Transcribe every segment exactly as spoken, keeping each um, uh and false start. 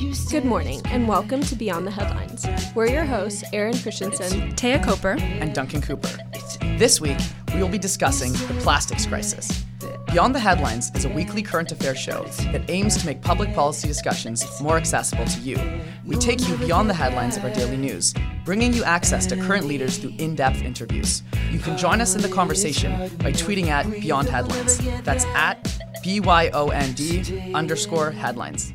Good morning, and welcome to Beyond the Headlines. We're your hosts, Erin Christensen, Taya Coper, and Duncan Cooper. This week, we will be discussing the plastics crisis. Beyond the Headlines is a weekly current affairs show that aims to make public policy discussions more accessible to you. We take you beyond the headlines of our daily news, bringing you access to current leaders through in-depth interviews. You can join us in the conversation by tweeting at Beyond Headlines. That's at B Y O N D underscore headlines.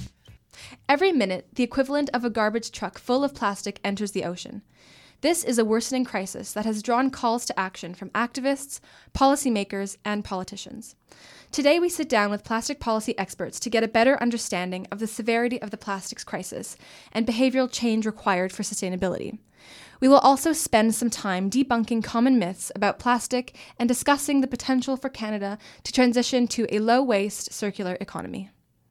Every minute, the equivalent of a garbage truck full of plastic enters the ocean. This is a worsening crisis that has drawn calls to action from activists, policymakers, and politicians. Today, we sit down with plastic policy experts to get a better understanding of the severity of the plastics crisis and behavioral change required for sustainability. We will also spend some time debunking common myths about plastic and discussing the potential for Canada to transition to a low-waste circular economy.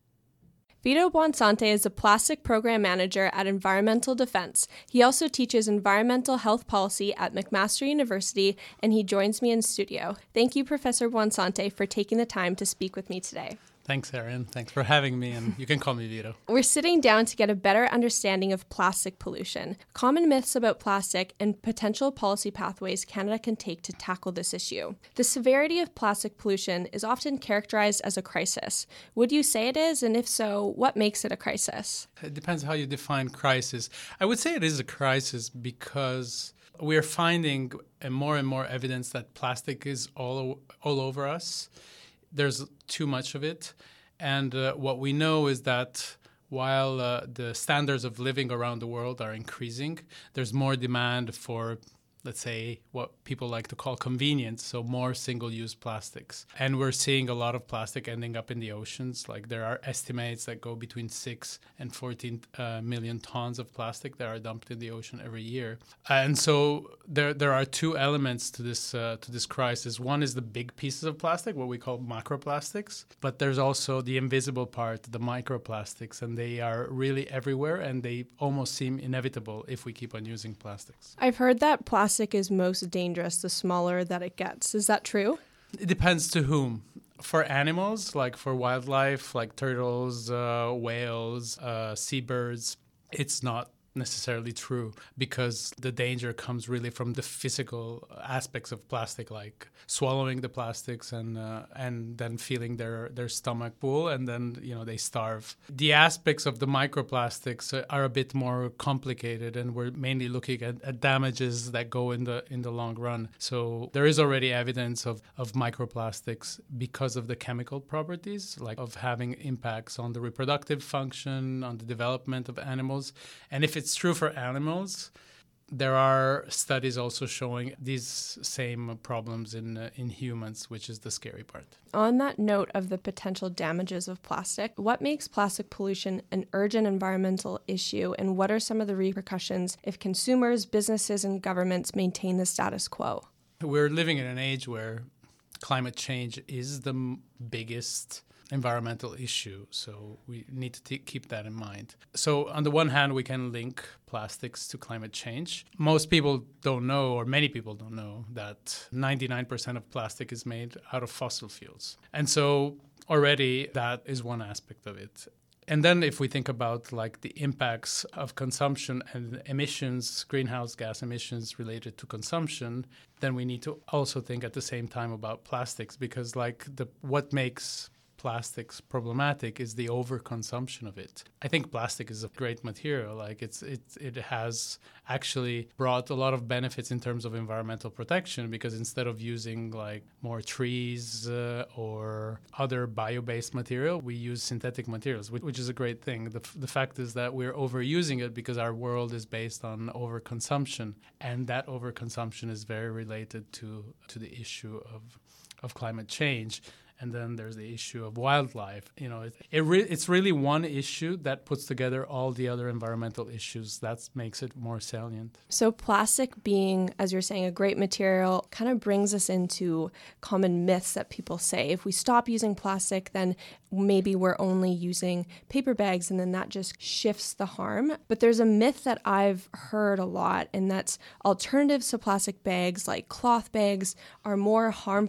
Vito Buonsante is a plastic program manager at Environmental Defense. He also teaches environmental health policy at McMaster University, and he joins me in studio. Thank you, Professor Buonsante, for taking the time to speak with me today. Thanks, Erin. Thanks for having me, and you can call me Vito. We're sitting down to get a better understanding of plastic pollution, common myths about plastic, and potential policy pathways Canada can take to tackle this issue. The severity of plastic pollution is often characterized as a crisis. Would you say it is? And if so, what makes it a crisis? It depends how you define crisis. I would say it is a crisis because we're finding more and more evidence that plastic is all, all over us. There's too much of it. And uh, what we know is that while uh, the standards of living around the world are increasing, there's more demand for, let's say, what people like to call convenience, so more single-use plastics. And we're seeing a lot of plastic ending up in the oceans. Like there are estimates that go between six and fourteen uh, million tons of plastic that are dumped in the ocean every year. And so there there are two elements to this uh, to this crisis. One is the big pieces of plastic, what we call macroplastics, but there's also the invisible part, the microplastics, and they are really everywhere, and they almost seem inevitable if we keep on using plastics. I've heard that plastic is most dangerous the smaller that it gets. Is that true? It depends to whom. For animals, like for wildlife, like turtles, uh, whales, uh, seabirds, it's not necessarily true because the danger comes really from the physical aspects of plastic, like swallowing the plastics and uh, and then feeling their, their stomach full, and then you know they starve. The aspects of the microplastics are a bit more complicated, and we're mainly looking at, at damages that go in the in the long run. So there is already evidence of, of microplastics because of the chemical properties, like of having impacts on the reproductive function, on the development of animals. And if it's It's true for animals, there are studies also showing these same problems in uh, in humans, which is the scary part. On that note of the potential damages of plastic, what makes plastic pollution an urgent environmental issue, and what are some of the repercussions if consumers, businesses, and governments maintain the status quo? We're living in an age where climate change is the m- biggest environmental issue, so we need to t- keep that in mind. So on the one hand, we can link plastics to climate change. Most people don't know, or many people don't know, that ninety-nine percent of plastic is made out of fossil fuels. And so already that is one aspect of it. And then if we think about like the impacts of consumption and emissions, greenhouse gas emissions related to consumption, then we need to also think at the same time about plastics, because like the what makes plastics problematic is the overconsumption of it. I think plastic is a great material. Like it's it it has actually brought a lot of benefits in terms of environmental protection, because instead of using like more trees uh, or other bio-based material, we use synthetic materials, which, which is a great thing. The, the fact is that we're overusing it because our world is based on overconsumption, and that overconsumption is very related to to the issue of of climate change. And then there's the issue of wildlife. You know, it, it re- it's really one issue that puts together all the other environmental issues. That makes it more salient. So plastic being, as you're saying, a great material kind of brings us into common myths that people say. If we stop using plastic, then maybe we're only using paper bags, and then that just shifts the harm. But there's a myth that I've heard a lot, and that's alternatives to plastic bags, like cloth bags, are more harmful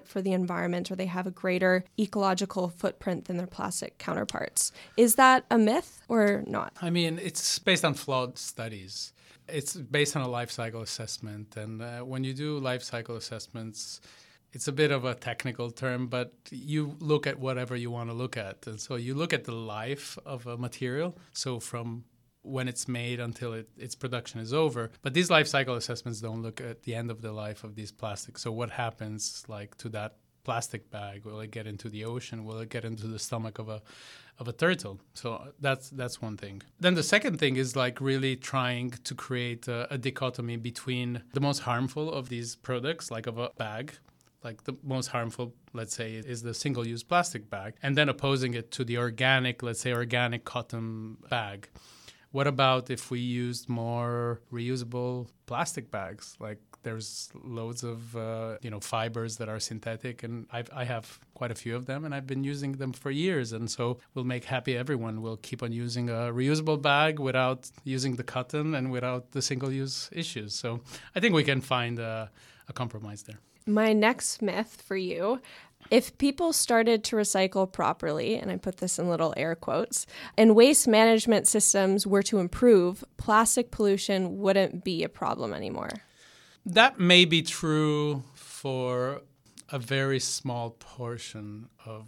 for the environment or they have a greater ecological footprint than their plastic counterparts. Is that a myth or not? I mean, it's based on flawed studies. It's based on a life cycle assessment. And uh, when you do life cycle assessments, it's a bit of a technical term, but you look at whatever you want to look at. And so you look at the life of a material, so from when it's made until it, its production is over. But these life cycle assessments don't look at the end of the life of these plastics. So what happens like to that plastic bag? Will it get into the ocean? Will it get into the stomach of a of a turtle? So that's that's one thing. Then the second thing is like really trying to create a, a dichotomy between the most harmful of these products, like of a bag, like the most harmful, let's say, is the single-use plastic bag, and then opposing it to the organic, let's say, organic cotton bag. What about if we used more reusable plastic bags? Like there's loads of uh, you know fibers that are synthetic, and I've, I have quite a few of them, and I've been using them for years. And so we'll make happy everyone. We'll keep on using a reusable bag without using the cotton and without the single-use issues. So I think we can find a, a compromise there. My next myth for you: if people started to recycle properly, and I put this in little air quotes, and waste management systems were to improve, plastic pollution wouldn't be a problem anymore. That may be true for a very small portion of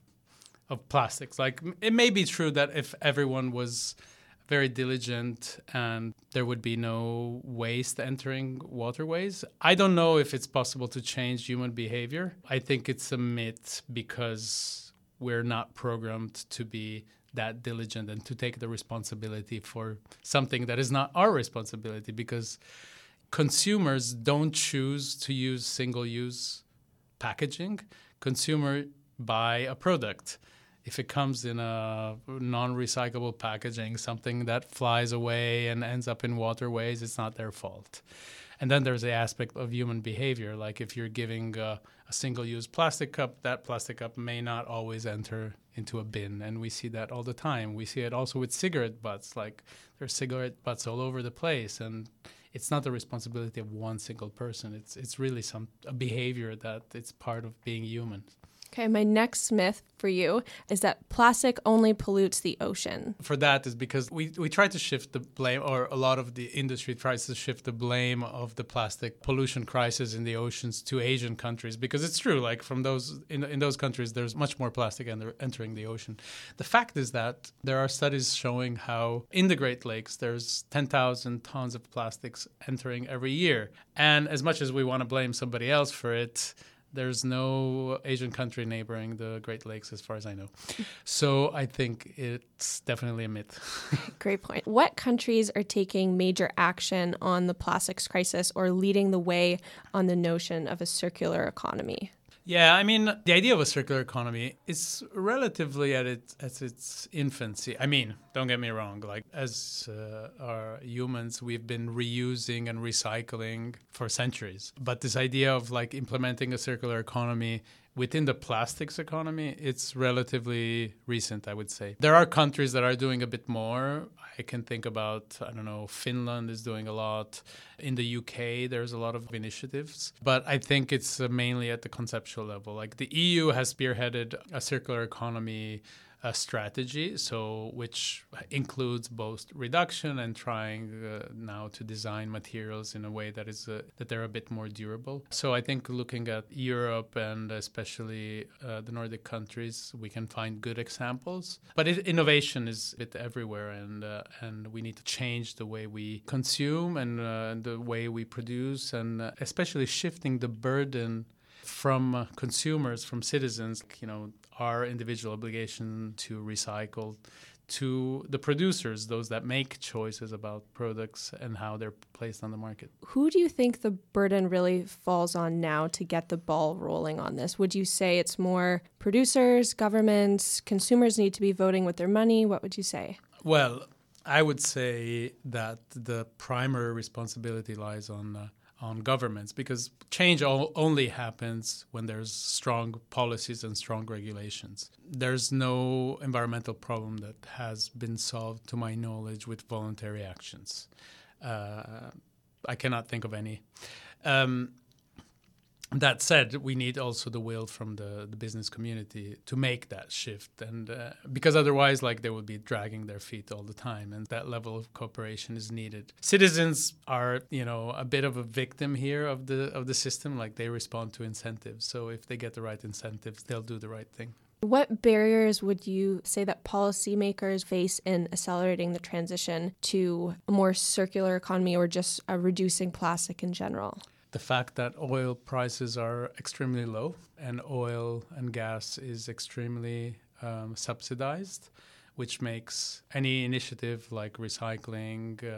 of plastics. Like it may be true that if everyone was very diligent and there would be no waste entering waterways. I don't know if it's possible to change human behavior. I think it's a myth because we're not programmed to be that diligent and to take the responsibility for something that is not our responsibility, because consumers don't choose to use single-use packaging. Consumers buy a product. If it comes in a non-recyclable packaging, something that flies away and ends up in waterways, it's not their fault. And then there's the aspect of human behavior. Like if you're giving a, a single-use plastic cup, that plastic cup may not always enter into a bin. And we see that all the time. We see it also with cigarette butts. Like there's cigarette butts all over the place. And it's not the responsibility of one single person. It's it's really some a behavior that it's part of being human. Okay, my next myth for you is that plastic only pollutes the ocean. For that is because we, we try to shift the blame, or a lot of the industry tries to shift the blame of the plastic pollution crisis in the oceans to Asian countries, because it's true, like from those in, in those countries, there's much more plastic enter, entering the ocean. The fact is that there are studies showing how in the Great Lakes, there's ten thousand tons of plastics entering every year. And as much as we want to blame somebody else for it, there's no Asian country neighboring the Great Lakes, as far as I know. So I think it's definitely a myth. Great point. What countries are taking major action on the plastics crisis or leading the way on the notion of a circular economy? Yeah, I mean, the idea of a circular economy is relatively at its, at its infancy. I mean, don't get me wrong. Like, as uh, our humans, we've been reusing and recycling for centuries. But this idea of, like, implementing a circular economy within the plastics economy, it's relatively recent, I would say. There are countries that are doing a bit more. I can think about, I don't know, Finland is doing a lot. In the U K, there's a lot of initiatives. But I think it's uh, mainly at the conceptual level. Like the E U has spearheaded a circular economy a strategy, so which includes both reduction and trying uh, now to design materials in a way that is uh, that they're a bit more durable. So I think looking at Europe and especially uh, the Nordic countries, we can find good examples. But it, innovation is a bit everywhere, and uh, and we need to change the way we consume and uh, the way we produce, and uh, especially shifting the burden from uh, consumers, from citizens, you know, our individual obligation to recycle, to the producers, those that make choices about products and how they're placed on the market. Who do you think the burden really falls on now to get the ball rolling on this? Would you say it's more producers, governments, consumers need to be voting with their money? What would you say? Well, I would say that the primary responsibility lies on uh, on governments, because change all, only happens when there's strong policies and strong regulations. There's no environmental problem that has been solved, to my knowledge, with voluntary actions. Uh, I cannot think of any. Um, That said, we need also the will from the, the business community to make that shift, and uh, because otherwise, like, they would be dragging their feet all the time, and that level of cooperation is needed. Citizens are, you know, a bit of a victim here of the of the system. Like, they respond to incentives, so if they get the right incentives, they'll do the right thing. What barriers would you say that policymakers face in accelerating the transition to a more circular economy, or just uh, reducing plastic in general? The fact that oil prices are extremely low and oil and gas is extremely um, subsidized, which makes any initiative like recycling uh,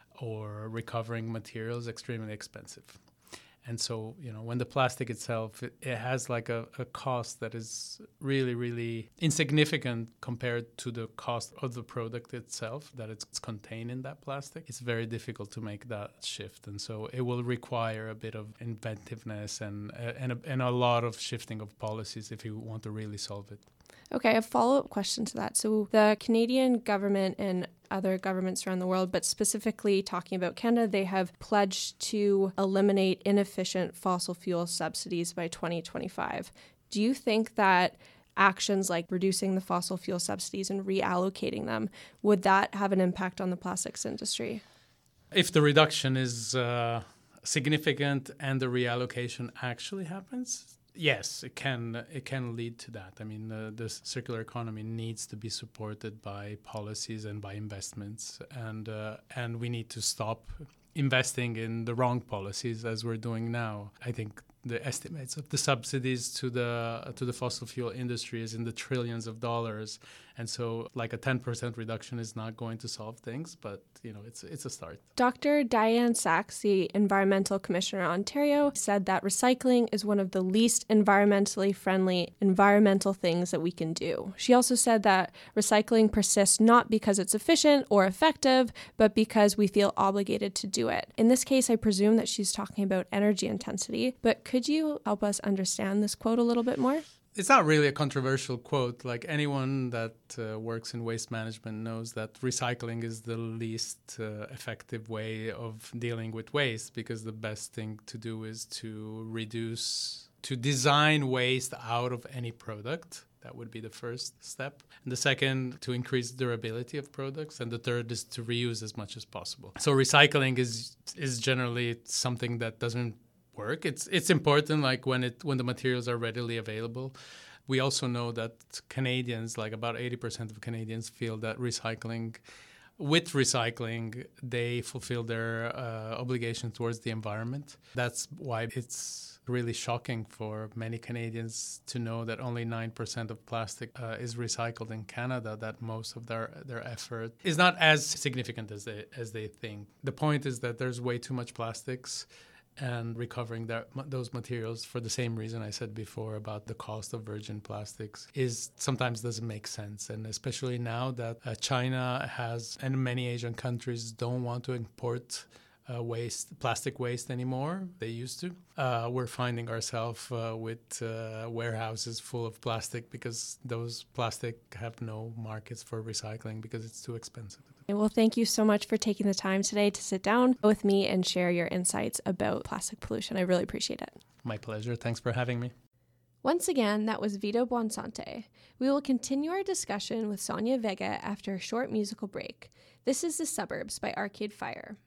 or recovering materials extremely expensive. And so, you know, when the plastic itself, it, it has like a, a cost that is really, really insignificant compared to the cost of the product itself that it's contained in that plastic. It's very difficult to make that shift. And so it will require a bit of inventiveness and, uh, and, a, and a lot of shifting of policies if you want to really solve it. Okay, a follow-up question to that. So the Canadian government and other governments around the world, but specifically talking about Canada, they have pledged to eliminate inefficient fossil fuel subsidies by twenty twenty-five. Do you think that actions like reducing the fossil fuel subsidies and reallocating them, would that have an impact on the plastics industry? If the reduction is uh, significant and the reallocation actually happens, yes, it can it can lead to that. I mean, uh, the circular economy needs to be supported by policies and by investments, and uh, and we need to stop investing in the wrong policies as we're doing now. I think the estimates of the subsidies to the to the fossil fuel industry is in the trillions of dollars, and so like a ten percent reduction is not going to solve things, but you know, it's it's a start. Doctor Diane Sachs, the Environmental Commissioner in Ontario, said that recycling is one of the least environmentally friendly environmental things that we can do. She also said that recycling persists not because it's efficient or effective, but because we feel obligated to do it. In this case, I presume that she's talking about energy intensity, but could you help us understand this quote a little bit more? It's not really a controversial quote. Like, anyone that uh, works in waste management knows that recycling is the least uh, effective way of dealing with waste, because the best thing to do is to reduce, to design waste out of any product. That would be the first step. And the second, to increase durability of products. And the third is to reuse as much as possible. So recycling is is generally something that doesn't work. It's it's important, like when it when the materials are readily available. We also know that Canadians, like about eighty percent of Canadians, feel that recycling, with recycling, they fulfill their uh, obligation towards the environment. That's why it's really shocking for many Canadians to know that only nine percent of plastic uh, is recycled in Canada, that most of their, their effort is not as significant as they, as they think. The point is that there's way too much plastics, and recovering that, those materials for the same reason I said before about the cost of virgin plastics is sometimes doesn't make sense. And especially now that uh, China has, and many Asian countries don't want to import uh, waste, plastic waste anymore. They used to. Uh, we're finding ourselves uh, with uh, warehouses full of plastic because those plastic have no markets for recycling because it's too expensive. Well, thank you so much for taking the time today to sit down with me and share your insights about plastic pollution. I really appreciate it. My pleasure. Thanks for having me. Once again, that was Vito Buonsante. We will continue our discussion with Sonia Vega after a short musical break. This is The Suburbs by Arcade Fire.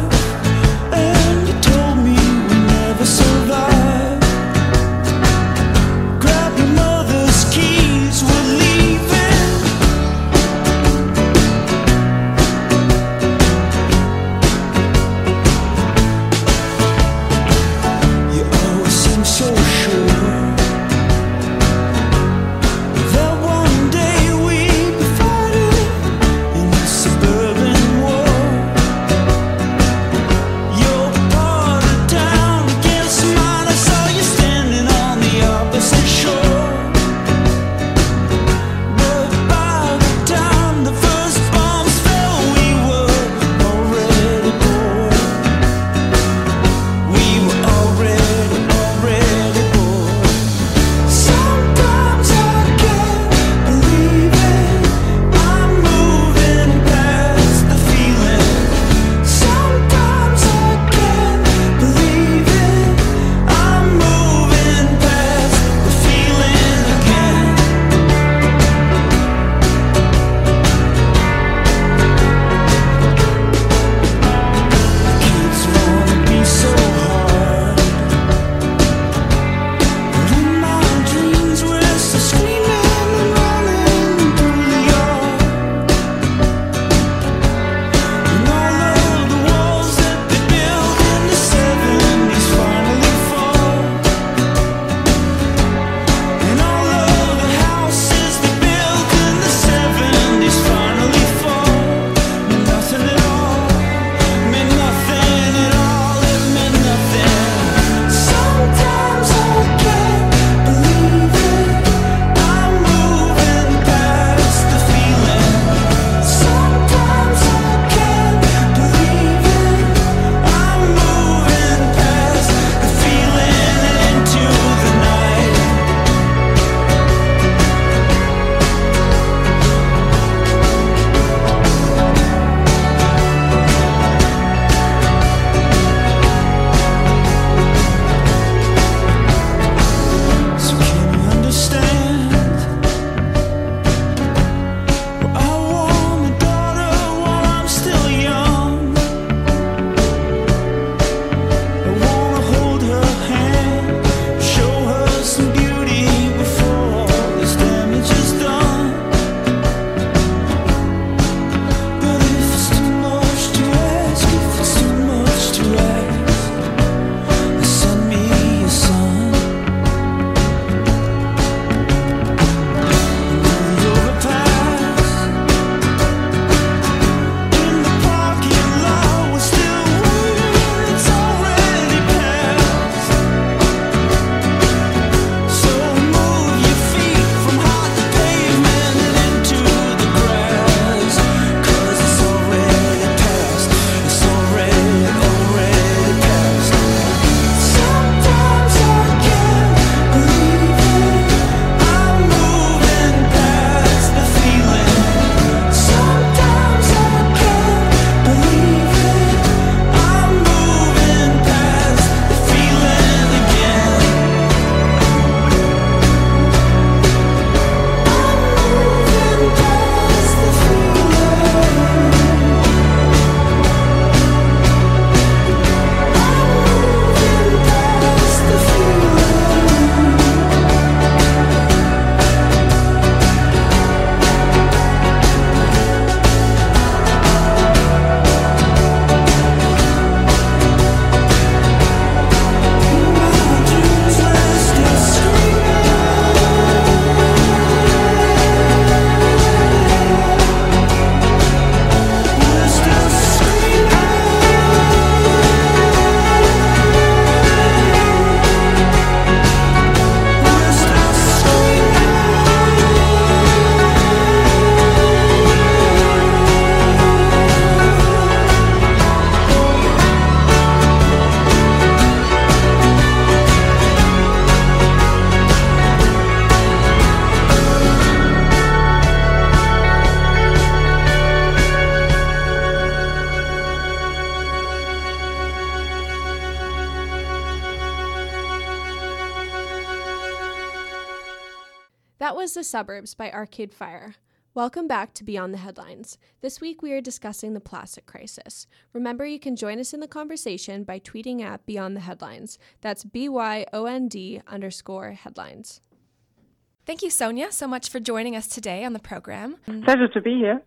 Survive. was The Suburbs by Arcade Fire. Welcome back to Beyond the Headlines. This week we are discussing the plastic crisis. Remember, you can join us in the conversation by tweeting at Beyond the Headlines. That's B Y O N D underscore headlines. Thank you, Sonia, so much for joining us today on the program. Pleasure to be here.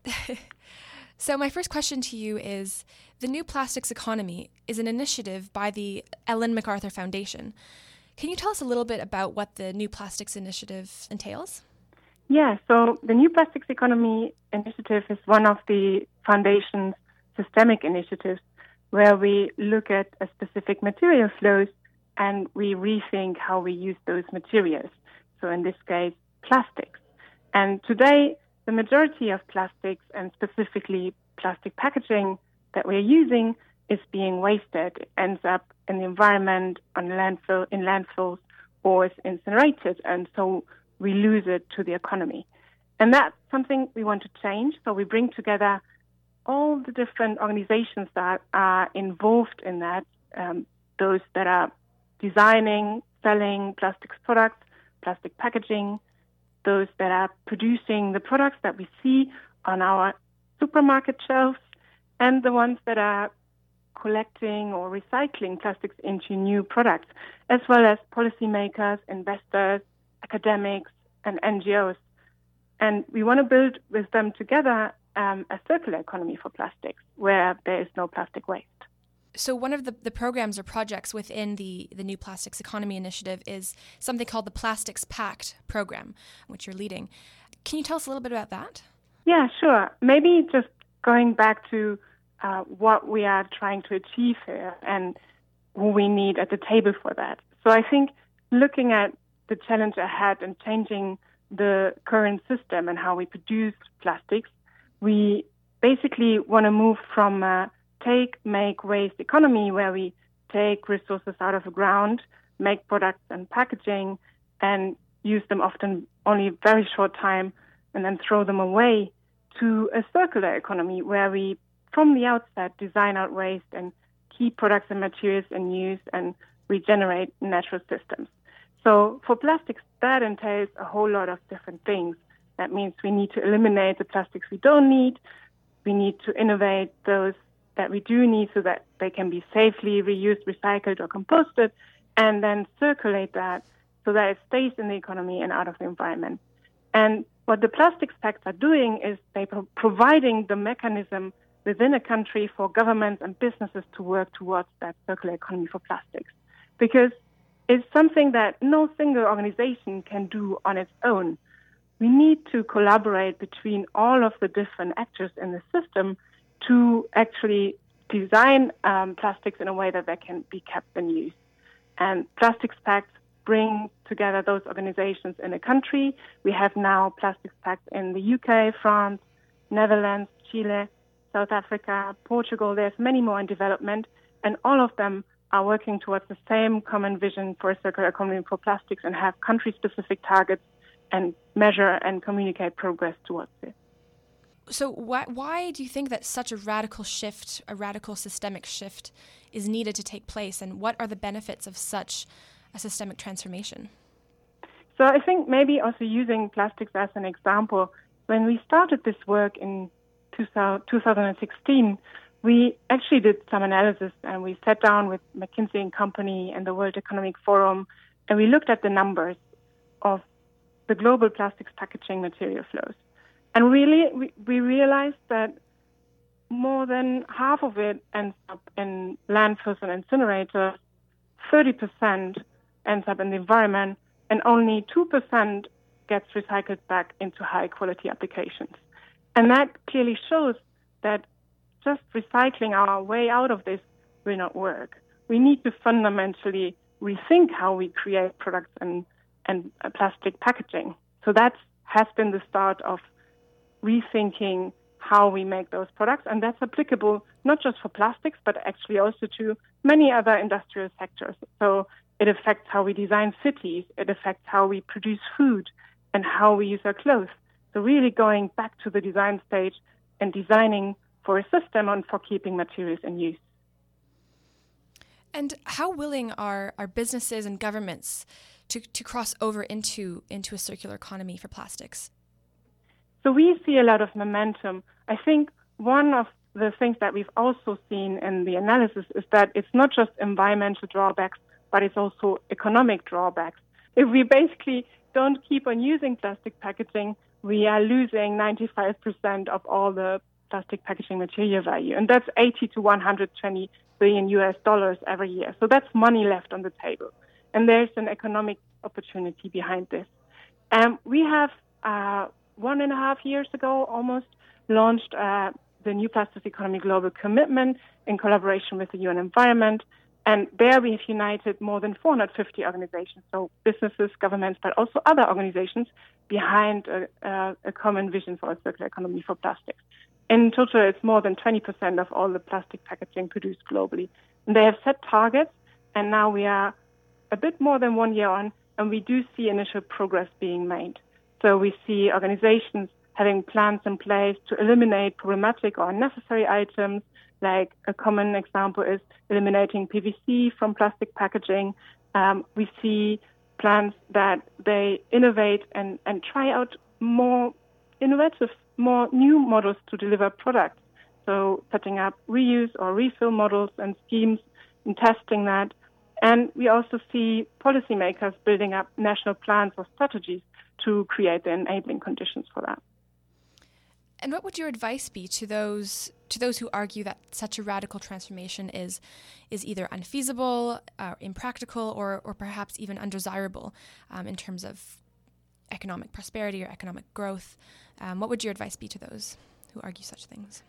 So my first question to you is, the New Plastics Economy is an initiative by the Ellen MacArthur Foundation. Can you tell us a little bit about what the New Plastics Initiative entails? Yeah, so the New Plastics Economy Initiative is one of the Foundation's systemic initiatives where we look at a specific material flows and we rethink how we use those materials. So in this case, plastics. And today, the majority of plastics, and specifically plastic packaging that we're using, is being wasted. It ends up in the environment, on landfill, in landfills, or is incinerated. And so we lose it to the economy. And that's something we want to change. So we bring together all the different organizations that are involved in that, um, those that are designing, selling plastics products, plastic packaging, those that are producing the products that we see on our supermarket shelves, and the ones that are collecting or recycling plastics into new products, as well as policymakers, investors, academics, and N G Os. And we want to build with them together um, a circular economy for plastics, where there is no plastic waste. So one of the, the programs or projects within the, the New Plastics Economy Initiative is something called the Plastics Pact program, which you're leading. Can you tell us a little bit about that? Yeah, sure. Maybe just going back to uh, what we are trying to achieve here and who we need at the table for that. So I think looking at the challenge ahead and changing the current system and how we produce plastics, we basically want to move from a take, make, waste economy where we take resources out of the ground, make products and packaging, and use them often only a very short time and then throw them away, to a circular economy where we, from the outset, design out waste and keep products and materials in use and regenerate natural systems. So for plastics, that entails a whole lot of different things. That means we need to eliminate the plastics we don't need. We need to innovate those that we do need so that they can be safely reused, recycled, or composted, and then circulate that so that it stays in the economy and out of the environment. And what the Plastics Pact are doing is they're providing the mechanism within a country for governments and businesses to work towards that circular economy for plastics. Because it's something that no single organization can do on its own. We need to collaborate between all of the different actors in the system to actually design um, plastics in a way that they can be kept in use. And Plastics Pact bring together those organizations in a country. We have now Plastics Pact in the U K, France, Netherlands, Chile, South Africa, Portugal. There's many more in development, and all of them are working towards the same common vision for a circular economy for plastics and have country-specific targets and measure and communicate progress towards it. So why, why do you think that such a radical shift, a radical systemic shift, is needed to take place, and what are the benefits of such a systemic transformation? So I think maybe also using plastics as an example, when we started this work in two thousand sixteen, we actually did some analysis and we sat down with McKinsey and Company and the World Economic Forum, and we looked at the numbers of the global plastics packaging material flows. And really, we, we realized that more than half of it ends up in landfills and incinerators, thirty percent ends up in the environment, and only two percent gets recycled back into high-quality applications. And that clearly shows that just recycling our way out of this will not work. We need to fundamentally rethink how we create products and, and uh, plastic packaging. So that has been the start of rethinking how we make those products, and that's applicable not just for plastics, but actually also to many other industrial sectors. So it affects how we design cities, it affects how we produce food, and how we use our clothes. So really going back to the design stage and designing for a system and for keeping materials in use. And how willing are, are businesses and governments to, to cross over into into a circular economy for plastics? So we see a lot of momentum. I think one of the things that we've also seen in the analysis is that it's not just environmental drawbacks, but it's also economic drawbacks. If we basically don't keep on using plastic packaging, we are losing ninety-five percent of all the plastic packaging material value. And that's eighty to one hundred twenty billion U S dollars every year. So that's money left on the table. And there's an economic opportunity behind this. Um, we have, uh, one and a half years ago, almost, launched uh, the New Plastics Economy Global Commitment in collaboration with the U N Environment. And there we have united more than four hundred fifty organizations, so businesses, governments, but also other organizations behind a, a, a common vision for a circular economy for plastics. In total, it's more than twenty percent of all the plastic packaging produced globally. And they have set targets, and now we are a bit more than one year on, and we do see initial progress being made. So we see organizations having plans in place to eliminate problematic or unnecessary items. Like a common example is eliminating P V C from plastic packaging. Um, we see plans that they innovate and, and try out more innovative, more new models to deliver products. So setting up reuse or refill models and schemes and testing that. And we also see policymakers building up national plans or strategies to create the enabling conditions for that. And what would your advice be to those to those who argue that such a radical transformation is is either unfeasible, uh, impractical, or or perhaps even undesirable um, in terms of economic prosperity or economic growth? Um, what would your advice be to those who argue such things?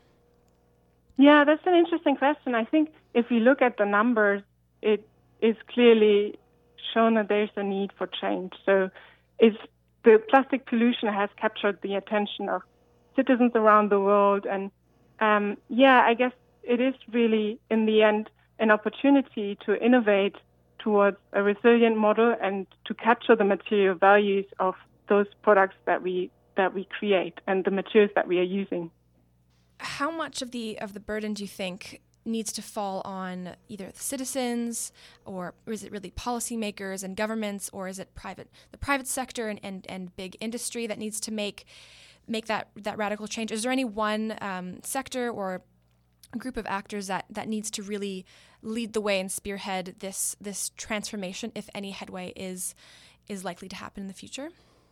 Yeah, that's an interesting question. I think if we look at the numbers, it is clearly shown that there's a need for change. So it's, the plastic pollution has captured the attention of citizens around the world. And um, yeah, I guess it is really, in the end, an opportunity to innovate towards a resilient model and to capture the material values of those products that we that we create and the materials that we are using. How much of the of the burden do you think needs to fall on either the citizens, or, or is it really policymakers and governments, or is it private the private sector and, and, and big industry that needs to make make that, that radical change? Is there any one um, sector or a group of actors that, that needs to really lead the way and spearhead this this transformation, if any headway is is likely to happen in the future?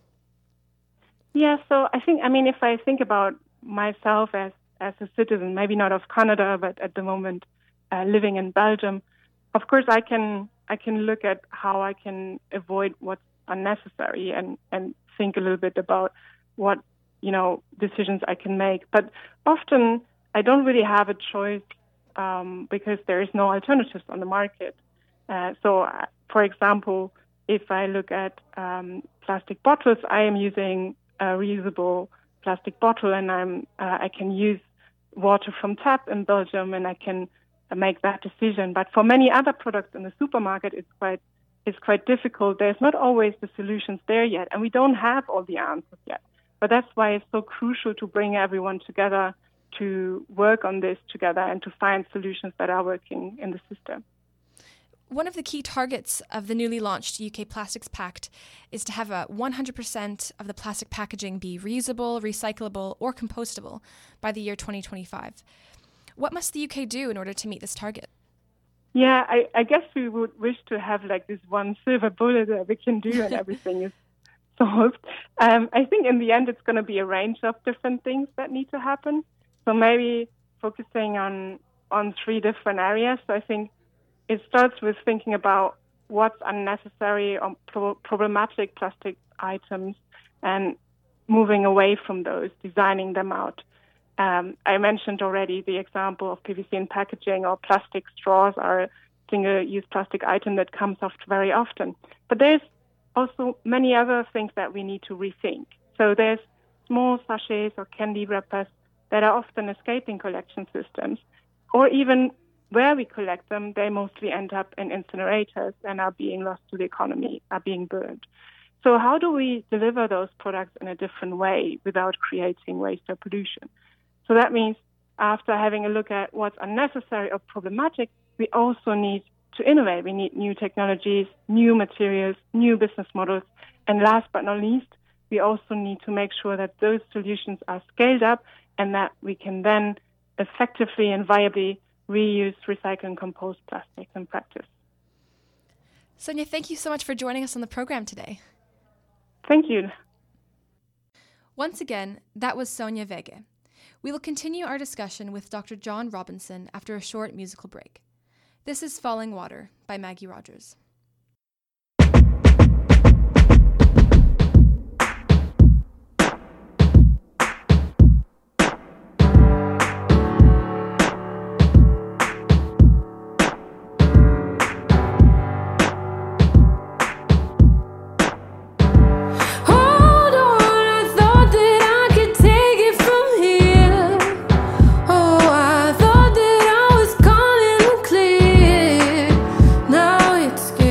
Yeah, so I think, I mean, if I think about myself as, as a citizen, maybe not of Canada, but at the moment uh, living in Belgium, of course I can I can look at how I can avoid what's unnecessary and, and think a little bit about what, you know, decisions I can make. But often I don't really have a choice um, because there is no alternatives on the market. Uh, so, uh, for example, if I look at um, plastic bottles, I am using a reusable plastic bottle, and I'm uh, I can use water from tap in Belgium, and I can uh, make that decision. But for many other products in the supermarket, it's quite it's quite difficult. There's not always the solutions there yet, and we don't have all the answers yet. But that's why it's so crucial to bring everyone together to work on this together and to find solutions that are working in the system. One of the key targets of the newly launched U K Plastics Pact is to have a one hundred percent of the plastic packaging be reusable, recyclable, or compostable by the year twenty twenty-five. What must the U K do in order to meet this target? Yeah, I, I guess we would wish to have like this one silver bullet that we can do and everything is solved. Um, I think in the end it's going to be a range of different things that need to happen. So maybe focusing on, on three different areas. So I think it starts with thinking about what's unnecessary or pro- problematic plastic items and moving away from those, designing them out. Um, I mentioned already the example of P V C in packaging, or plastic straws are a single-use plastic item that comes off very often. But there's also many other things that we need to rethink. So there's small sachets or candy wrappers that are often escaping collection systems, or even where we collect them, they mostly end up in incinerators and are being lost to the economy, are being burned. So how do we deliver those products in a different way without creating waste or pollution? So that means after having a look at what's unnecessary or problematic, we also need to innovate. We need new technologies, new materials, new business models. And last but not least, we also need to make sure that those solutions are scaled up and that we can then effectively and viably reuse, recycle, and compose plastics in practice. Sonia, thank you so much for joining us on the program today. Thank you. Once again, that was Sonia Wege. We will continue our discussion with Doctor John Robinson after a short musical break. This is Falling Water by Maggie Rogers. It's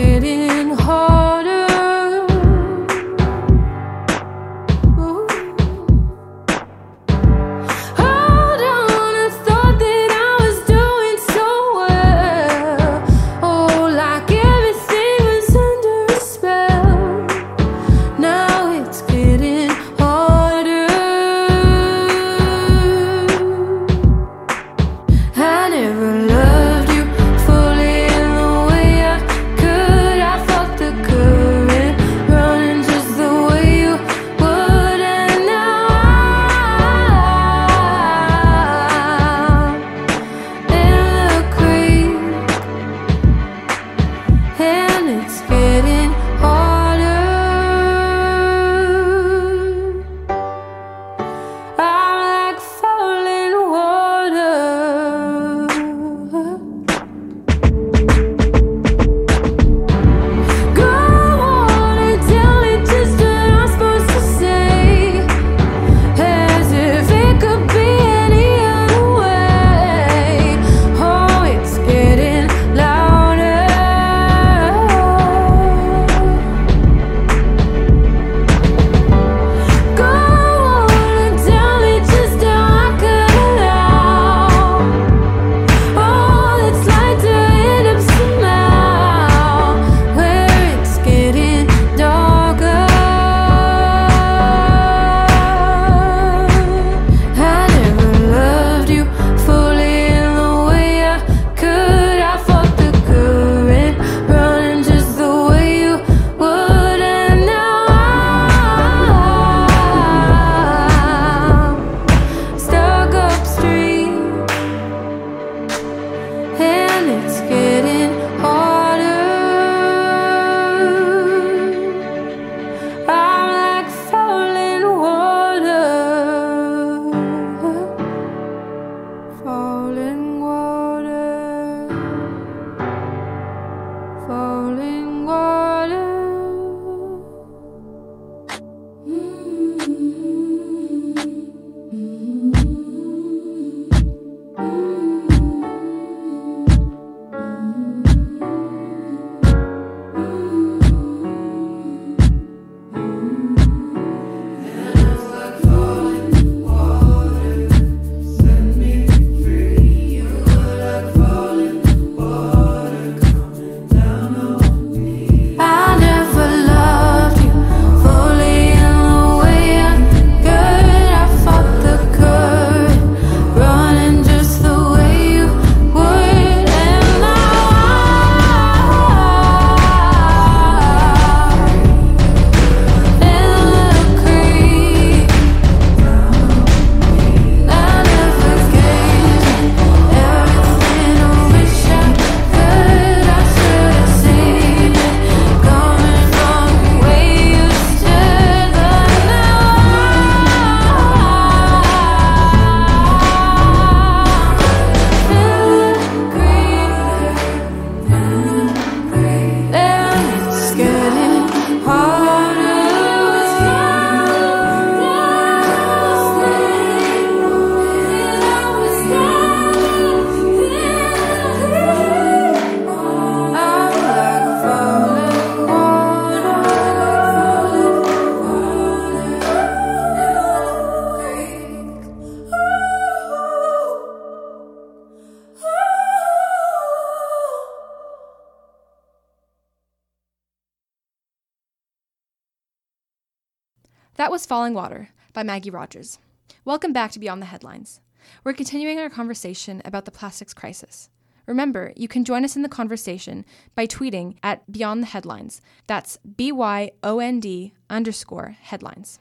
That was Falling Water by Maggie Rogers. Welcome back to Beyond the Headlines. We're continuing our conversation about the plastics crisis. Remember, you can join us in the conversation by tweeting at Beyond the Headlines. That's B Y O N D underscore headlines.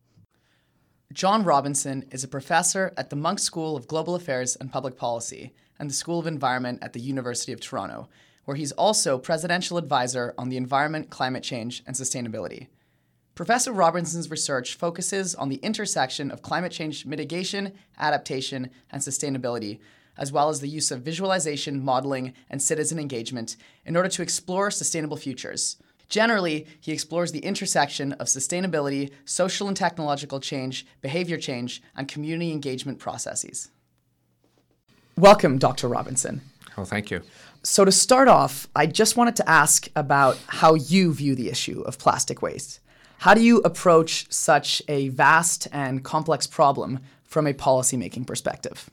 John Robinson is a professor at the Munk School of Global Affairs and Public Policy and the School of Environment at the University of Toronto, where he's also presidential advisor on the environment, climate change, and sustainability. Professor Robinson's research focuses on the intersection of climate change mitigation, adaptation, and sustainability, as well as the use of visualization, modeling, and citizen engagement in order to explore sustainable futures. Generally, he explores the intersection of sustainability, social and technological change, behavior change, and community engagement processes. Welcome, Doctor Robinson. Oh, thank you. So to start off, I just wanted to ask about how you view the issue of plastic waste. How do you approach such a vast and complex problem from a policymaking perspective?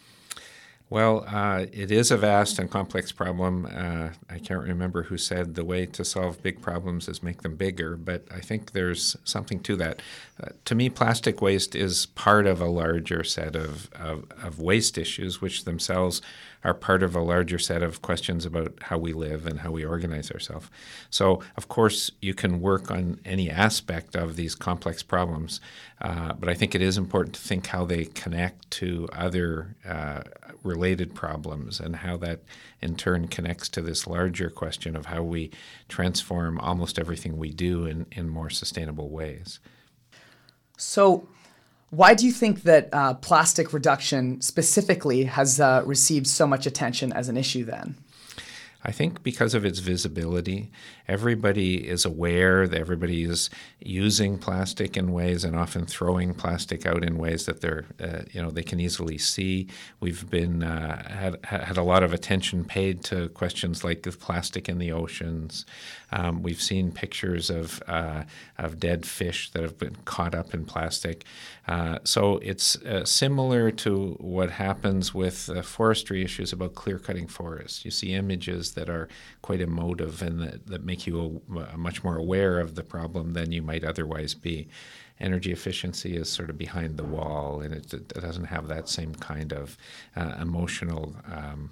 Well, uh, it is a vast and complex problem. Uh, I can't remember who said the way to solve big problems is make them bigger, but I think there's something to that. Uh, to me, plastic waste is part of a larger set of, of, of waste issues, which themselves are part of a larger set of questions about how we live and how we organize ourselves. So, of course, you can work on any aspect of these complex problems, uh, but I think it is important to think how they connect to other uh, related problems and how that in turn connects to this larger question of how we transform almost everything we do in, in more sustainable ways. So why do you think that uh, plastic reduction specifically has uh, received so much attention as an issue then? I think because of its visibility, everybody is aware that everybody is using plastic in ways and often throwing plastic out in ways that they're, uh, you know, they can easily see. We've been uh, had had a lot of attention paid to questions like the plastic in the oceans. Um, we've seen pictures of uh, of dead fish that have been caught up in plastic. Uh, so it's uh, similar to what happens with uh, forestry issues about clear-cutting forests. You see images that are quite emotive and that, that make you uh, much more aware of the problem than you might otherwise be. Energy efficiency is sort of behind the wall, and it, it doesn't have that same kind of uh, emotional um,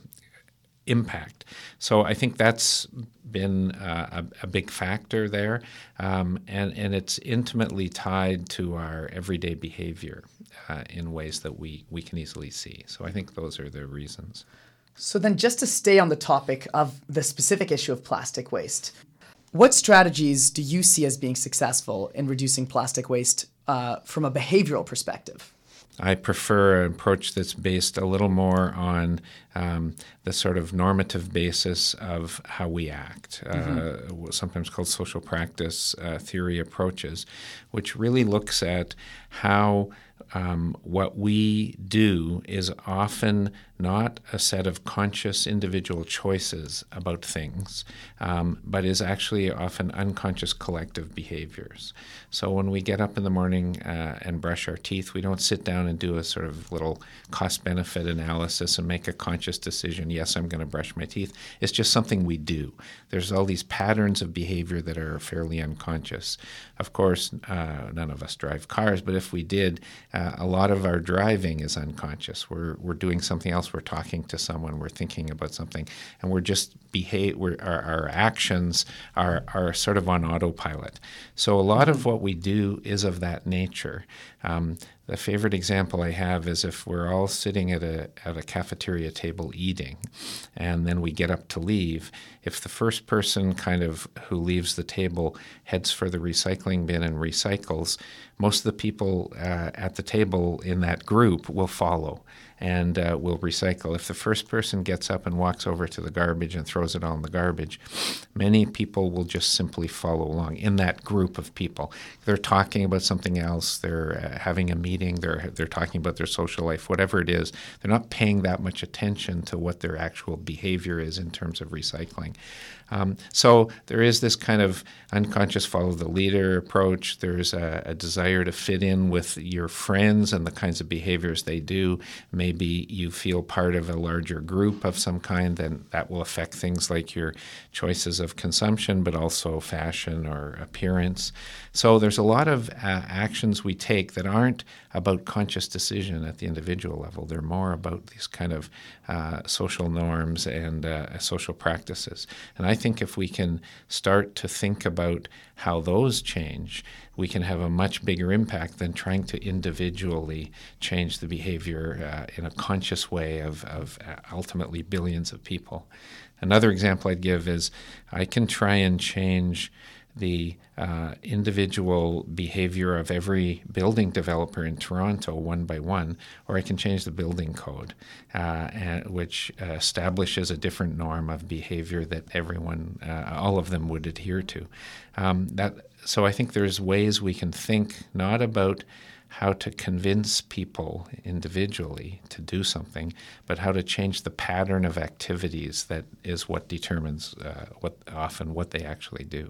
impact. So I think that's been uh, a, a big factor there, um, and, and it's intimately tied to our everyday behavior uh, in ways that we, we can easily see. So I think those are the reasons. So then just to stay on the topic of the specific issue of plastic waste, what strategies do you see as being successful in reducing plastic waste uh, from a behavioral perspective? I prefer an approach that's based a little more on um, the sort of normative basis of how we act, mm-hmm. uh, sometimes called social practice uh, theory approaches, which really looks at how um, what we do is often not a set of conscious individual choices about things, um, but is actually often unconscious collective behaviors. So when we get up in the morning uh, and brush our teeth, we don't sit down and do a sort of little cost-benefit analysis and make a conscious decision, yes, I'm going to brush my teeth. It's just something we do. There's all these patterns of behavior that are fairly unconscious. Of course, uh, none of us drive cars, but if we did, uh, a lot of our driving is unconscious. We're, we're doing something else. We're talking to someone, we're thinking about something, and we're just behave. We're, our, our actions are are sort of on autopilot. So a lot of what we do is of that nature. Um, the favorite example I have is if we're all sitting at a at a cafeteria table eating, and then we get up to leave. If the first person kind of who leaves the table heads for the recycling bin and recycles, most of the people uh, at the table in that group will follow and uh, will recycle. If the first person gets up and walks over to the garbage and throws it all in the garbage, many people will just simply follow along in that group of people. They're talking about something else, they're uh, having a meeting, they're they're talking about their social life, whatever it is. They're not paying that much attention to what their actual behavior is in terms of recycling. Um, so there is this kind of unconscious follow the leader approach. There's a, a desire to fit in with your friends and the kinds of behaviors they do. Maybe maybe you feel part of a larger group of some kind, then that will affect things like your choices of consumption, but also fashion or appearance. So there's a lot of uh, actions we take that aren't about conscious decision at the individual level. They're more about these kind of uh, social norms and uh, social practices. And I think if we can start to think about how those change, we can have a much bigger impact than trying to individually change the behavior uh, in a conscious way of, of ultimately billions of people. Another example I'd give is I can try and change the uh, individual behavior of every building developer in Toronto one by one, or I can change the building code, uh, and, which uh, establishes a different norm of behavior that everyone, uh, all of them would adhere to. Um, that, so I think there's ways we can think not about how to convince people individually to do something, but how to change the pattern of activities that is what determines uh, what often what they actually do.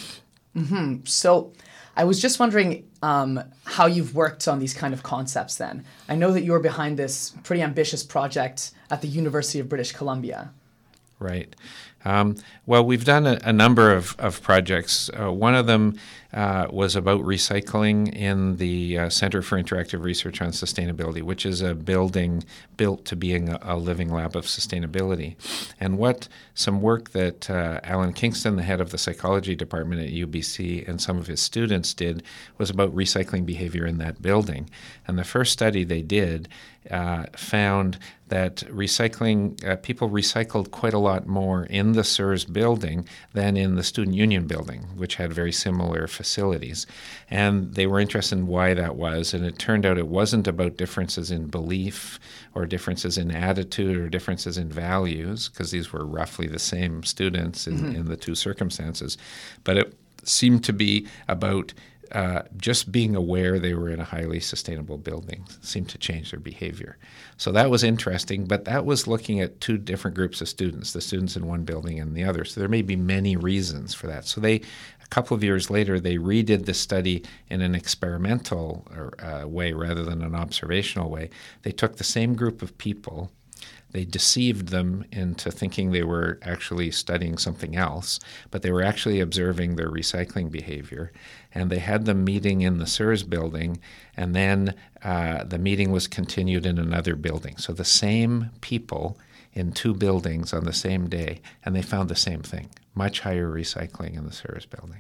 Mm-hmm. So I was just wondering um, how you've worked on these kind of concepts then. I know that you were behind this pretty ambitious project at the University of British Columbia. Right. Um, well, we've done a, a number of, of projects. Uh, one of them uh, was about recycling in the uh, Center for Interactive Research on Sustainability, which is a building built to being a, a living lab of sustainability. And what some work that uh, Alan Kingston, the head of the psychology department at U B C, and some of his students did was about recycling behavior in that building. And the first study they did uh, found that recycling, uh, people recycled quite a lot more in the C E R S building than in the Student Union building, which had very similar facilities. And they were interested in why that was, and it turned out it wasn't about differences in belief or differences in attitude or differences in values, because these were roughly the same students in, mm-hmm. in the two circumstances, but it seemed to be about Uh, just being aware they were in a highly sustainable building seemed to change their behavior. So that was interesting, but that was looking at two different groups of students, the students in one building and the other. So there may be many reasons for that. So they, a couple of years later, they redid the study in an experimental uh, way rather than an observational way. They took the same group of people. They deceived them into thinking they were actually studying something else, but they were actually observing their recycling behavior. And they had them meeting in the C E R S building, and then uh, the meeting was continued in another building. So the same people in two buildings on the same day, and they found the same thing, much higher recycling in the C E R S building.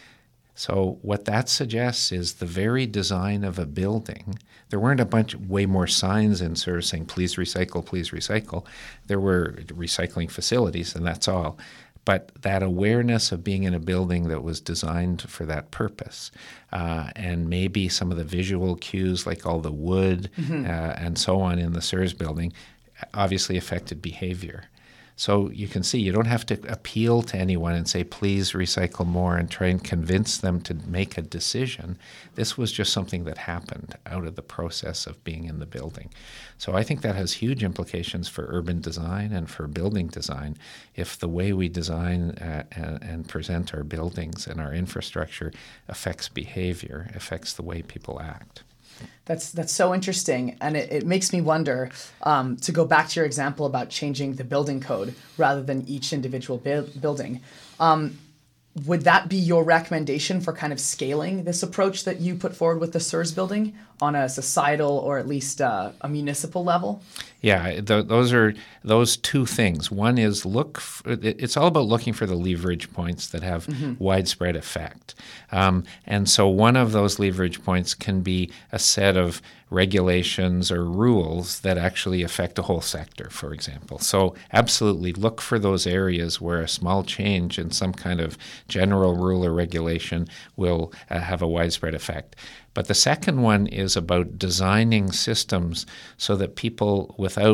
So what that suggests is the very design of a building. There weren't a bunch, way more signs in C E R S saying, please recycle, please recycle. There were recycling facilities, and that's all. But that awareness of being in a building that was designed for that purpose, uh, and maybe some of the visual cues like all the wood mm-hmm. uh, and so on in the C E R S building obviously affected behavior. So you can see you don't have to appeal to anyone and say, please recycle more and try and convince them to make a decision. This was just something that happened out of the process of being in the building. So I think that has huge implications for urban design and for building design if the way we design uh, and, and present our buildings and our infrastructure affects behavior, affects the way people act. That's that's so interesting, and it, it makes me wonder, um, to go back to your example about changing the building code rather than each individual bu- building. Um, would that be your recommendation for kind of scaling this approach that you put forward with the C E R S building on a societal or at least uh, a municipal level? Yeah, th- those are those two things. One is look, f- it's all about looking for the leverage points that have mm-hmm. widespread effect. Um, and so one of those leverage points can be a set of regulations or rules that actually affect a whole sector, for example. So absolutely look for those areas where a small change in some kind of general rule or regulation will uh, have a widespread effect. But the second one is about designing systems so that people, without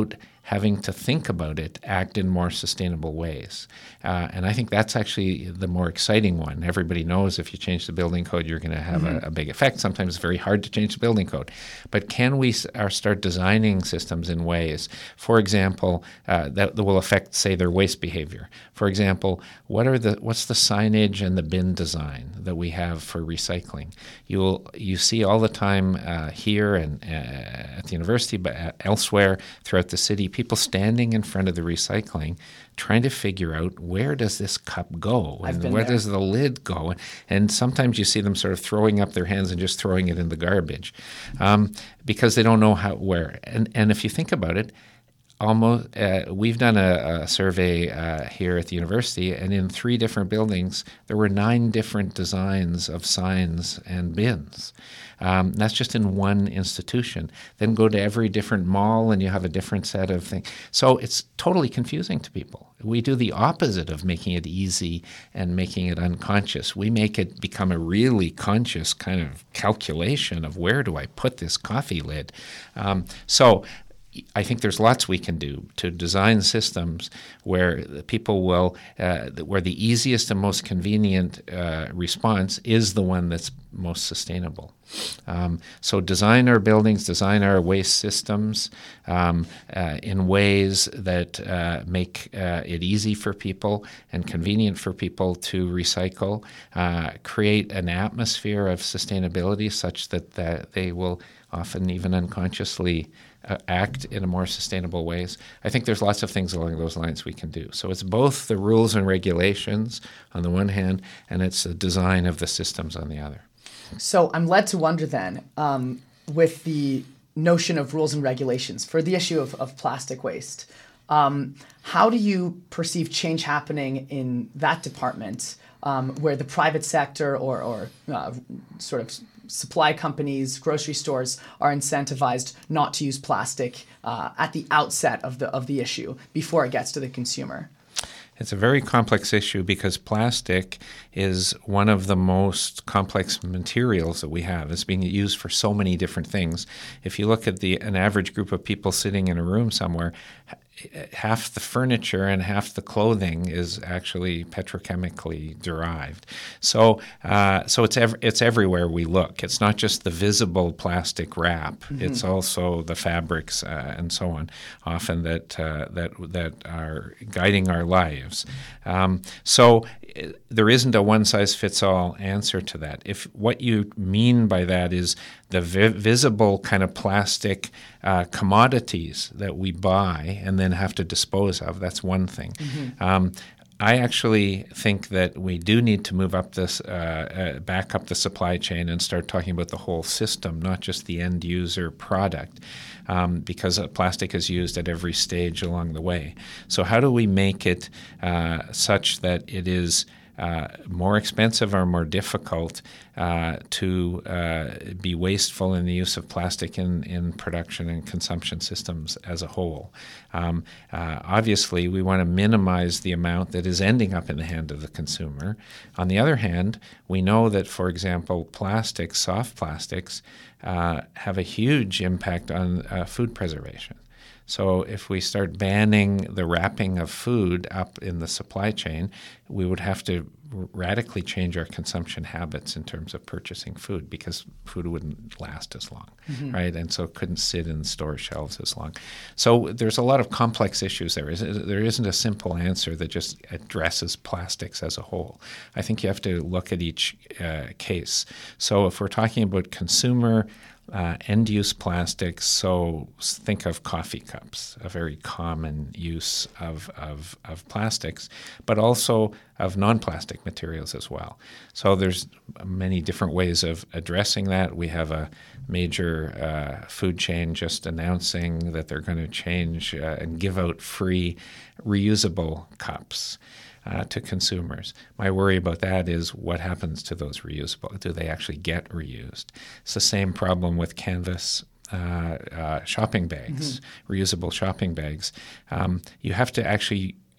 having to think about it, act in more sustainable ways. Uh, and I think that's actually the more exciting one. Everybody knows if you change the building code, you're going to have mm-hmm. a, a big effect. Sometimes it's very hard to change the building code. But can we are start designing systems in ways, for example, uh, that, that will affect, say, their waste behavior? For example, what are the what's the signage and the bin design that we have for recycling? You'll you see all the time uh, here and uh, at the university, but elsewhere throughout the city, people standing in front of the recycling, trying to figure out where does this cup go and where there. does the lid go. And sometimes you see them sort of throwing up their hands and just throwing it in the garbage um, because they don't know how where. And and if you think about it, almost uh, we've done a, a survey uh, here at the university, and in three different buildings, there were nine different designs of signs and bins. Um, that's just in one institution. Then go to every different mall and you have a different set of things. So it's totally confusing to people. We do the opposite of making it easy and making it unconscious. We make it become a really conscious kind of calculation of where do I put this coffee lid. Um, so I think there's lots we can do to design systems where the people will, uh, where the easiest and most convenient uh, response is the one that's most sustainable. Um, so design our buildings, design our waste systems um, uh, in ways that uh, make uh, it easy for people and convenient for people to recycle, uh, create an atmosphere of sustainability such that, that they will often even unconsciously Uh, act in a more sustainable ways. I think there's lots of things along those lines we can do. So it's both the rules and regulations on the one hand, and it's the design of the systems on the other. So I'm led to wonder then, um, with the notion of rules and regulations for the issue of, of plastic waste, um, how do you perceive change happening in that department um, where the private sector or, or uh, sort of supply companies, grocery stores are incentivized not to use plastic uh, at the outset of the of the issue before it gets to the consumer? It's a very complex issue because plastic is one of the most complex materials that we have. It's being used for so many different things. If you look at the an average group of people sitting in a room somewhere, half the furniture and half the clothing is actually petrochemically derived. So, uh, so it's ev- it's everywhere we look. It's not just the visible plastic wrap. Mm-hmm. It's also the fabrics uh, and so on, often that uh, that that are guiding our lives. Um, so there isn't a one-size-fits-all answer to that. If what you mean by that is the vi- visible kind of plastic uh, commodities that we buy and then have to dispose of, that's one thing. Mm-hmm. Um, I actually think that we do need to move up this, uh, uh, back up the supply chain and start talking about the whole system, not just the end user product, um, because uh, plastic is used at every stage along the way. So how do we make it uh, such that it is Uh, more expensive or more difficult uh, to uh, be wasteful in the use of plastic in, in production and consumption systems as a whole. Um, uh, obviously, we want to minimize the amount that is ending up in the hand of the consumer. On the other hand, we know that, for example, plastics, soft plastics, uh, have a huge impact on uh, food preservation. So if we start banning the wrapping of food up in the supply chain, we would have to radically change our consumption habits in terms of purchasing food because food wouldn't last as long, mm-hmm. right? And so it couldn't sit in store shelves as long. So there's a lot of complex issues there. There isn't a simple answer that just addresses plastics as a whole. I think you have to look at each uh, case. So if we're talking about consumer Uh, end-use plastics, so think of coffee cups, a very common use of, of, of plastics, but also of non-plastic materials as well. So there's many different ways of addressing that. We have a major uh, food chain just announcing that they're going to change uh, and give out free reusable cups Uh, to consumers. My worry about that is what happens to those reusable? Do they actually get reused? It's the same problem with canvas uh, uh, shopping bags, mm-hmm. reusable shopping bags. Um, you have to actually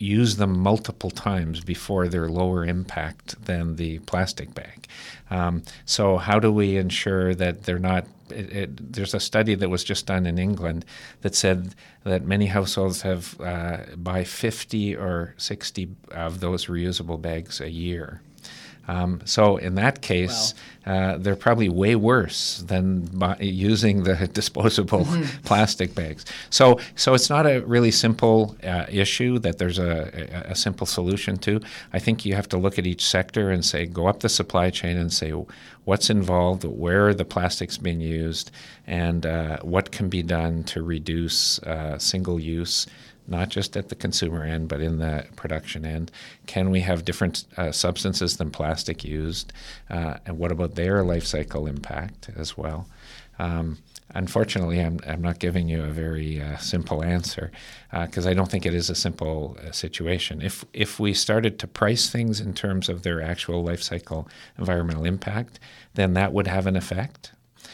use them multiple times before they're lower impact than the plastic bag. Um, so how do we ensure that they're not It, it, there's a study that was just done in England that said that many households have uh, buy fifty or sixty of those reusable bags a year. Um, so in that case, wow. uh, they're probably way worse than by using the disposable mm-hmm. plastic bags. So, so it's not a really simple uh, issue that there's a, a, a simple solution to. I think you have to look at each sector and say, go up the supply chain and say, what's involved, where are the plastics being used, and uh, what can be done to reduce uh, single use, not just at the consumer end, but in the production end. Can we have different uh, substances than plastic used? Uh, and what about their life cycle impact as well? Um, unfortunately, I'm, I'm not giving you a very uh, simple answer because uh, I don't think it is a simple uh, situation. If, if we started to price things in terms of their actual life cycle environmental impact, then that would have an effect.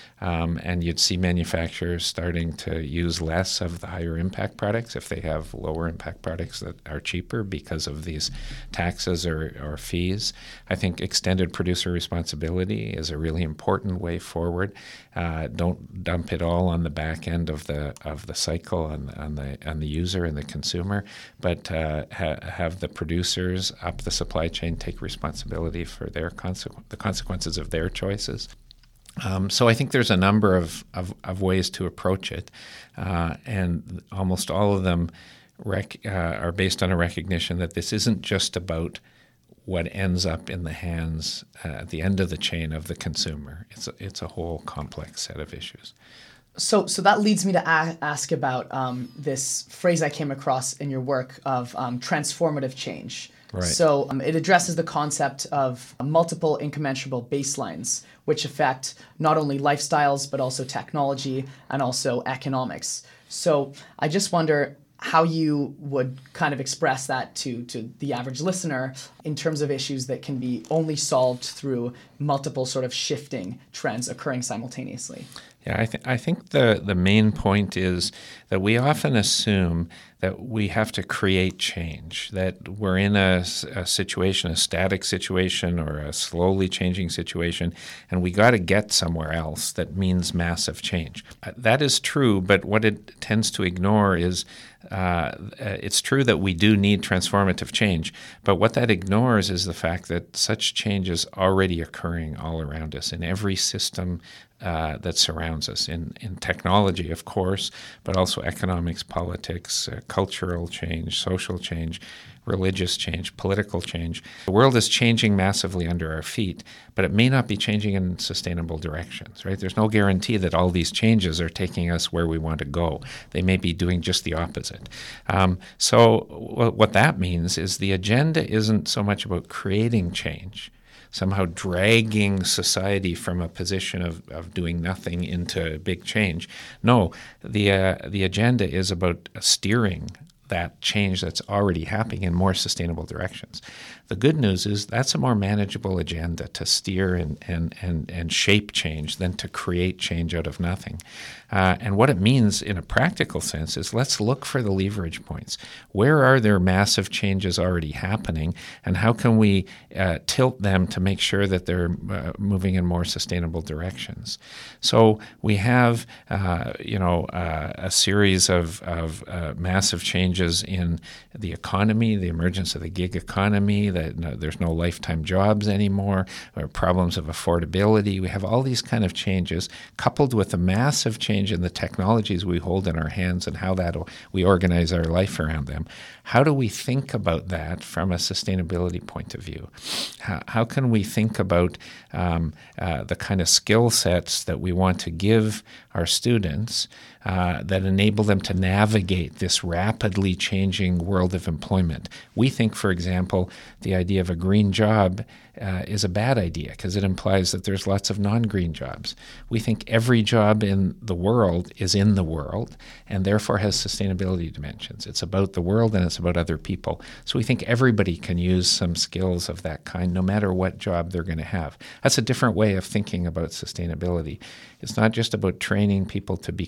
Um, and you'd see manufacturers starting to use less of the higher impact products if they have lower impact products that are cheaper because of these taxes or, or fees. I think extended producer responsibility is a really important way forward. Uh, don't dump it all on the back end of the of the cycle on, on the on the user and the consumer, but uh, ha- have the producers up the supply chain take responsibility for their consequ- the consequences of their choices. Um, so I think there's a number of, of, of ways to approach it, uh, and almost all of them rec- uh, are based on a recognition that this isn't just about what ends up in the hands uh, at the end of the chain of the consumer. It's a, it's a whole complex set of issues. So, so that leads me to a- ask about um, this phrase I came across in your work of um, transformative change. Right. So um, it addresses the concept of multiple incommensurable baselines, which affect not only lifestyles, but also technology and also economics. So I just wonder how you would kind of express that to, to the average listener in terms of issues that can be only solved through multiple sort of shifting trends occurring simultaneously. Yeah, I, th- I think the, the main point is that we often assume that we have to create change, that we're in a, a situation, a static situation or a slowly changing situation, and we got to get somewhere else that means massive change. That is true, but what it tends to ignore is uh, it's true that we do need transformative change, but what that ignores is the fact that such change is already occurring all around us in every system Uh, that surrounds us, in, in technology, of course, but also economics, politics, uh, cultural change, social change, religious change, political change. The world is changing massively under our feet, but it may not be changing in sustainable directions, right? There's no guarantee that all these changes are taking us where we want to go. They may be doing just the opposite. Um, so w- what that means is the agenda isn't so much about creating change, somehow dragging society from a position of, of doing nothing into big change. No, the uh, the agenda is about steering that change that's already happening in more sustainable directions. The good news is that's a more manageable agenda to steer and and and, and shape change than to create change out of nothing. Uh, and what it means in a practical sense is let's look for the leverage points. Where are there massive changes already happening, and how can we uh, tilt them to make sure that they're uh, moving in more sustainable directions? So we have, uh, you know, uh, a series of, of uh, massive changes in the economy, the emergence of the gig economy, that no, there's no lifetime jobs anymore, or problems of affordability. We have all these kind of changes coupled with a massive change in the technologies we hold in our hands and how that we organize our life around them. How do we think about that from a sustainability point of view? How, how can we think about um, uh, the kind of skill sets that we want to give our students uh, that enable them to navigate this rapidly changing world of employment? We think, for example, the idea of a green job uh, is a bad idea because it implies that there's lots of non-green jobs. We think every job in the world is in the world and therefore has sustainability dimensions. It's about the world and it's about other people. So we think everybody can use some skills of that kind no matter what job they're going to have. That's a different way of thinking about sustainability. It's not just about training people to become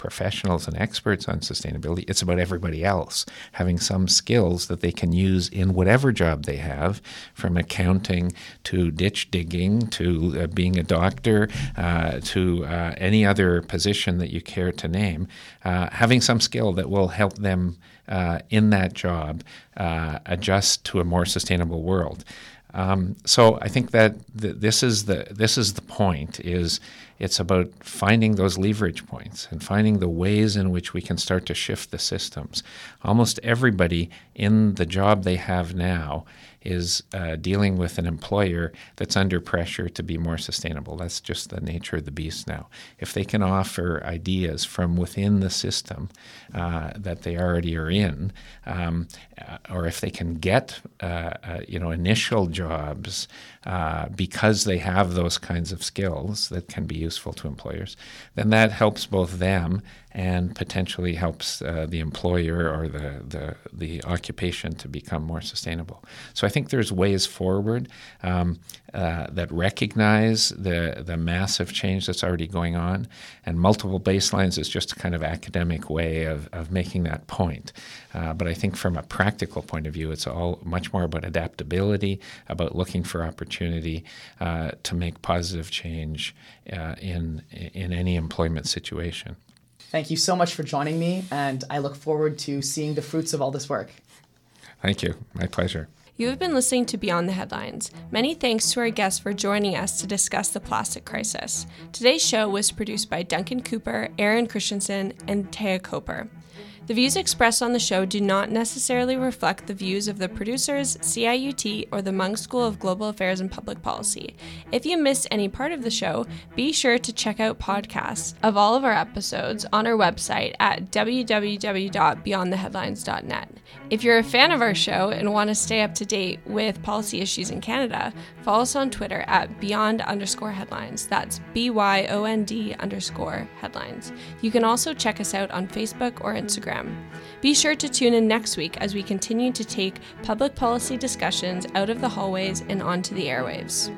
professionals and experts on sustainability. It's about everybody else having some skills that they can use in whatever job they have, from accounting to ditch digging to uh, being a doctor uh, to uh, any other position that you care to name, uh, having some skill that will help them uh, in that job uh, adjust to a more sustainable world. Um, so I think that th- this is the this is the point. Is it's about finding those leverage points and finding the ways in which we can start to shift the systems. Almost everybody in the job they have now is uh, dealing with an employer that's under pressure to be more sustainable. That's just the nature of the beast now. If they can offer ideas from within the system uh, that they already are in, um, uh, or if they can get uh, uh, you know initial jobs uh, because they have those kinds of skills that can be useful to employers, then that helps both them and potentially helps uh, the employer or the, the the occupation to become more sustainable. So I think there's ways forward um, uh, that recognize the the massive change that's already going on, and multiple baselines is just a kind of academic way of, of making that point. Uh, but I think from a practical point of view, it's all much more about adaptability, about looking for opportunity uh, to make positive change uh, in in any employment situation. Thank you so much for joining me, and I look forward to seeing the fruits of all this work. Thank you. My pleasure. You have been listening to Beyond the Headlines. Many thanks to our guests for joining us to discuss the plastic crisis. Today's show was produced by Duncan Cooper, Aaron Christensen, and Taya Coper. The views expressed on the show do not necessarily reflect the views of the producers, C I U T, or the Munk School of Global Affairs and Public Policy. If you missed any part of the show, be sure to check out podcasts of all of our episodes on our website at w w w dot beyond the headlines dot net. If you're a fan of our show and want to stay up to date with policy issues in Canada, follow us on Twitter at beyond underscore headlines. That's B Y O N D underscore headlines. You can also check us out on Facebook or Instagram. Be sure to tune in next week as we continue to take public policy discussions out of the hallways and onto the airwaves.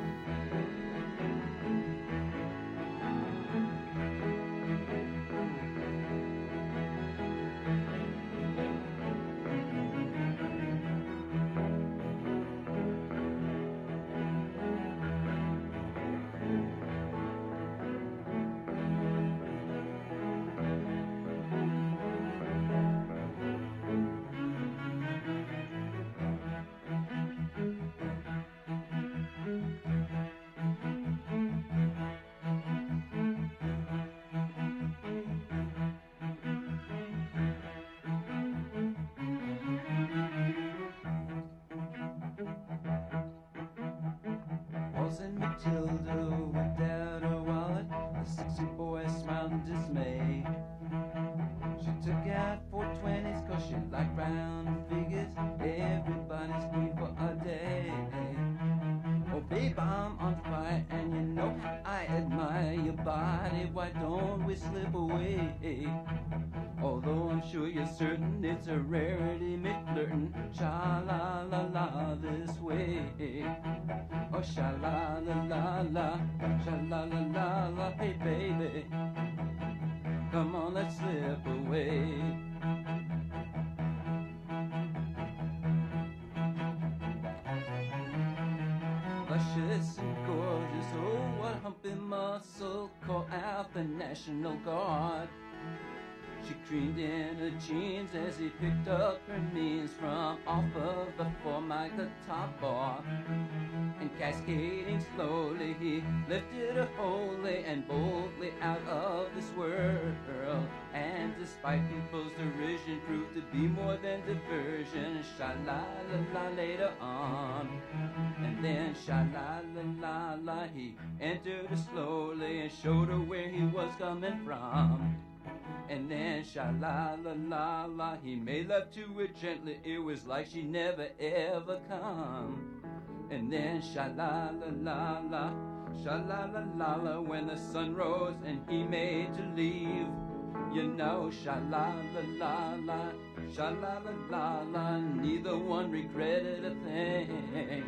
And Matilda without her wallet, the sexy boy smiled in dismay. She took out four twenties cause she liked round figures, everybody's queen for a day. Oh babe, I'm on fire and you know I admire your body, why don't we slip away? Although I'm sure you're certain it's a rarity, me flirting, sha-la-la-la this way. Oh, sha-la-la-la-la, sha-la-la-la-la, hey baby, come on, let's slip away. Luscious and gorgeous, oh, what humpy muscle, call out the National Guard. She creamed in her jeans as he picked up her knees from off of the formic, the top bar. And cascading slowly, he lifted her wholly and boldly out of this world. And despite people's derision, proved to be more than diversion. Sha-la-la-la later on. And then sha-la-la-la-la, he entered her slowly and showed her where he was coming from. And then sha-la-la-la-la, he made love to her gently, it was like she never ever come. And then sha-la-la-la-la, sha-la-la-la-la, when the sun rose and he made to leave. You know, sha-la-la-la-la, sha-la-la-la-la, neither one regretted a thing.